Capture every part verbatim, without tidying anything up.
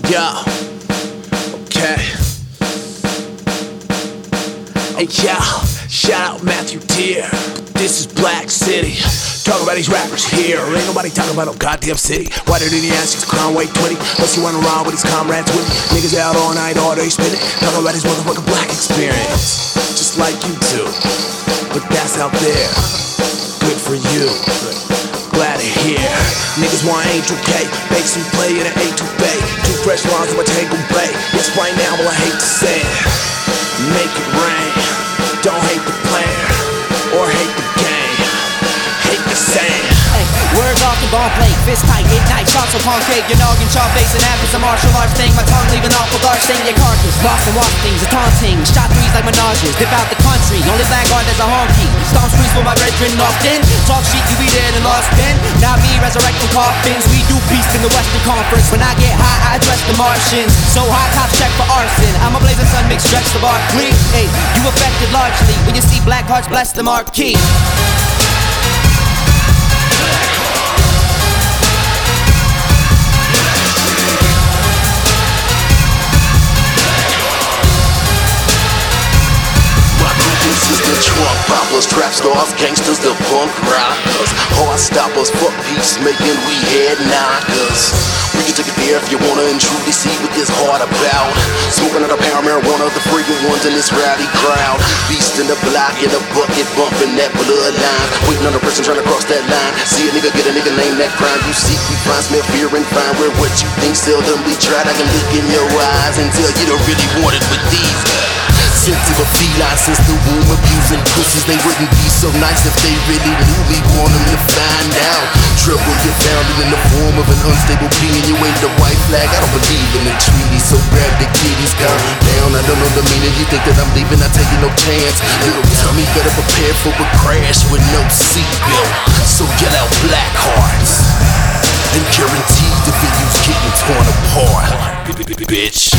Yo, okay. Hey yo, shout out Matthew Tier. This is Black City. Talk about these rappers here. Ain't nobody talking about no goddamn city. Whiter than the ass, he's crown weight twenty. Plus he running around with his comrades with me. Niggas out all night, all day spinning. Talking about his motherfucking black experience. Just like you do. But that's out there. Good for you. Glad to hear. Niggas want Angel K. Bake some play in an A two bay. Two fresh lines of a Tangle Bay. Yes, right now, well, I hate to say it. Make it rain. Don't hate the player. Or hate the game. Hate the sand. Words off the ball plate, fist tight, ignite, shots of concave, your noggin, chop face, and after some martial arts thing, my tongue leaving off a guard, stain your carcass, lost and walk things, a taunting, shot threes like menages, dip out the country, only black art as a honky, stomp streets with my brethren locked in, talk shit, you be dead and lost then, not me resurrecting coffins, we do peace in the Western Conference, when I get high, I address the Martians, so high, cops check for arson, I'm a blazing sun, mixed stretch the bar clean, hey, you affected largely, when you see black hearts bless the marquee. This is the trunk poppers, trap stars, gangsters, the punk rockers, hard stoppers, fuck peacemaking, we head knockers. We can take it there if you wanna and truly see what this hard about. Smoking out a pound marijuana, the freaking ones in this rowdy crowd. Beast in the block, in a bucket, bumping that bloodline. Waiting on a person trying to cross that line. See a nigga get a nigga name that crime. You seek, we find, smell fear and find where what you think seldomly tried. I can look in your eyes and tell you don't really want it with these guys. Sensitive feline since the womb, abusing pussies. They wouldn't be so nice if they really knew me. Want them to find out. Trouble get found in the form of an unstable being. You ain't the white flag, I don't believe in the treaty. So grab the kitties, calm down. I don't know the meaning. You think that I'm leaving, I take you no chance. Little tummy better prepare for a crash with no seatbelt. So get out black hearts and guarantee the video's getting torn apart, bitch.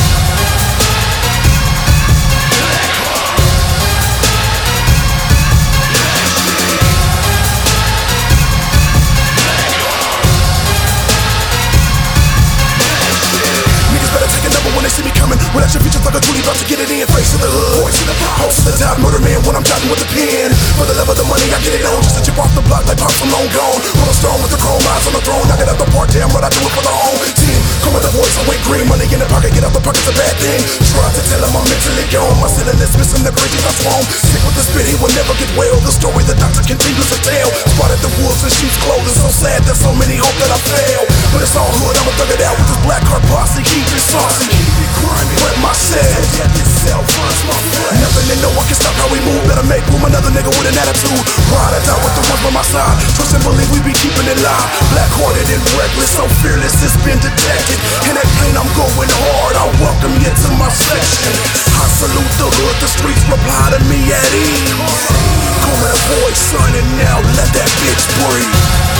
When they see me coming, without your features like a Julie, about to get it in. Face of the hood, voice of the host of the top, murder man when I'm jotting with the pen. For the love of the money, I get it on. Just to chip off the block like pops, I'm long gone. Roll a stone with the chrome eyes on the throne. I get out the part, damn right, I do it for the home team. Come with the voice, I went green. Money in the pocket, get out the pocket's a bad thing. Try to tell him I'm mentally gone. My ceiling is missing the bridges I swarm. Sick with the spit, he will never get well. The story the doctor continues to tell. Spotted the wolves in sheep's clothing. So sad that so many hope that I fail. But it's all hood, I'ma thug it out with this black heart posse. Keep it saucy, keep it grimy. Rep myself, yeah, itself runs my flesh. Nothing they know I can stop how we move. Better make room, another nigga with an attitude. Ride or die with the ones by my side. Trust and believe we be keeping it live. Black-hearted and reckless, so fearless, it's been detected. In that pain I'm going hard, I welcome you to my section. I salute the hood, the streets reply to me at ease. Call me the boy, son, and now let that bitch breathe.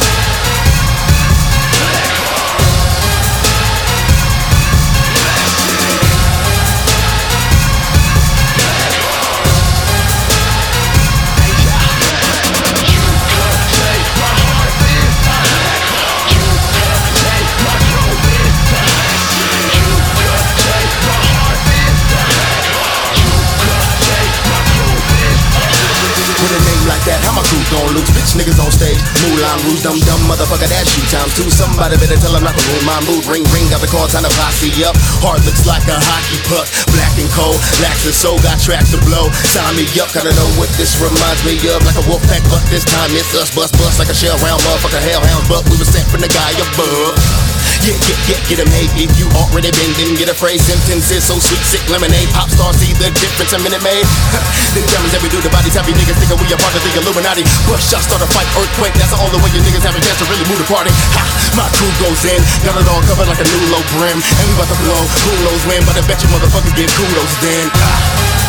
With a name like that, how my crew gon' lose? Bitch niggas on stage, Moulin Rouge, dumb dumb motherfucker, that's you times two. Somebody better tell him not to ruin my mood. Ring ring, got the call, time to posse up. Heart looks like a hockey puck, black and cold, lax and soul, got tracks to blow. Sign me up, gotta know what this reminds me of. Like a wolf pack, but this time it's us. Bust bust like a shell round motherfucker, hellhound, but we was sent from the guy above. Yeah, get, get, get him made. If you already been, then get a phrase. Sentences so sweet, sick lemonade. Pop stars see the difference a minute made. The damage that we do, the body type you niggas thinking we a part of the Illuminati. Bust shots, start a fight, earthquake. That's the only way you niggas have a chance to really move the party. Ha, my crew goes in, got it all covered like a new low brim. And we about to blow, who knows when, but I bet you motherfuckers get kudos then. Ah.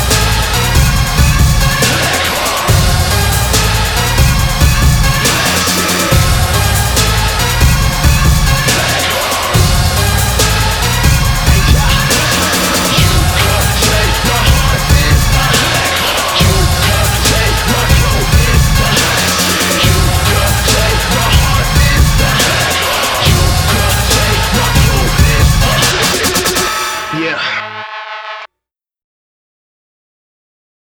Yeah.